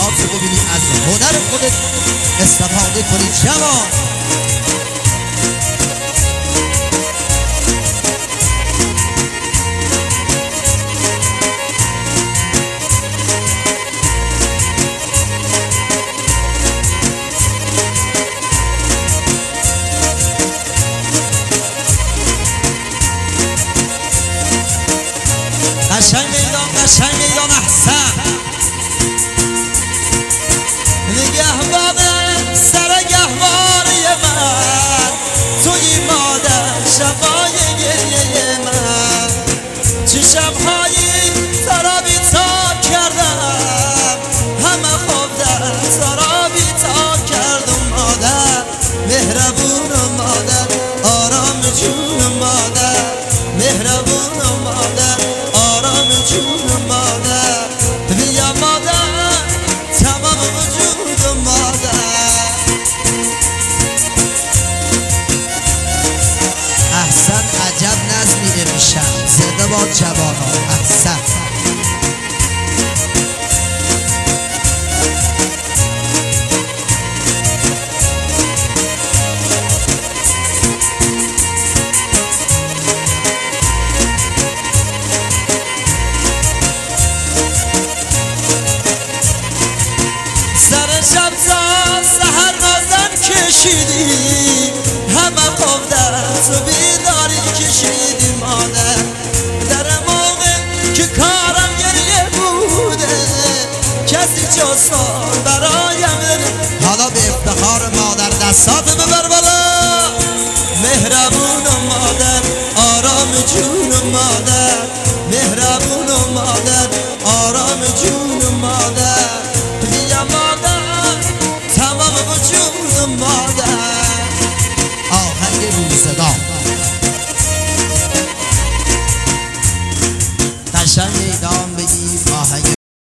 زیبات رو ببینی، از هنر خودت استفاده کنی جوان. قشنگ میدان احسن نگهبان سر گهواره من، توی مادر شبای گریه من، چه شبهایی ترا بی‌تاب کردم، همه خواب در ترا بی‌تاب کردم. مادر مهربون و مادر آرام جون مادر، مهربون و مادر آرام جون مادر، بیا مادر تمام وجود مادر. احسن عجب نظمی امشب، زنده باد جوانان. احسن شب تا سحر نازم کشیدی، همه خواب در تو بیداری کشیدی. مادر در موقع که کارم گریه بوده، کسی جز تو برایم. حالا به افتخار مادر دستات ببر.